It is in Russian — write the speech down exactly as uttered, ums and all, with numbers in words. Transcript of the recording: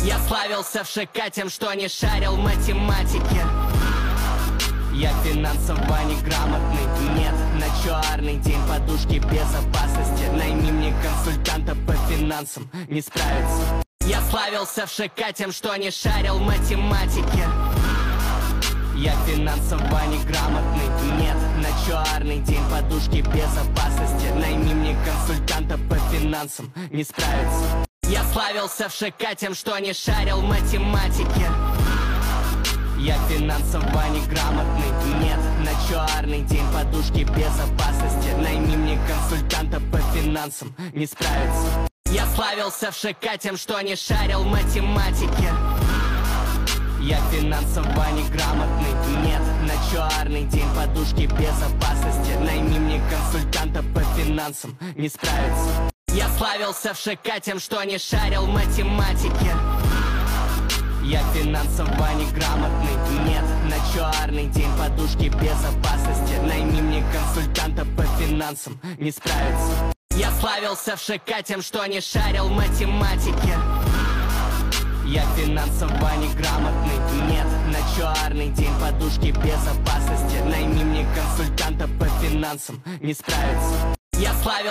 Я славился в ШК тем, что не шарил математики. Я финансово неграмотный, нет, на черный день подушки безопасности. Найми мне консультанта по финансам, не справится. Я славился в ШК тем, что не шарил математики. Я финансово неграмотный, нет, на черный день подушки безопасности. Найми мне консультанта по финансам, не справится. Я славился в ШК тем, что не шарил математики. Я финансово неграмотный, нет, на черный день подушки безопасности. Найми мне консультанта по финансам, не справится. Я славился в ШК тем, что не шарил математики. Я финансово неграмотный, нет, на черный день подушки безопасности. Найми мне консультанта по финансам, не справится. Я славился в ШК тем, что не шарил математики. Я финансово неграмотный, нет, на черный день подушки безопасности. Найми мне консультанта по финансам, не справится. Я славился в ШК тем, что не шарил математики. Я финансово неграмотный, нет, на черный день подушки безопасности. Найми мне консультанта по финансам, не справится. Я славился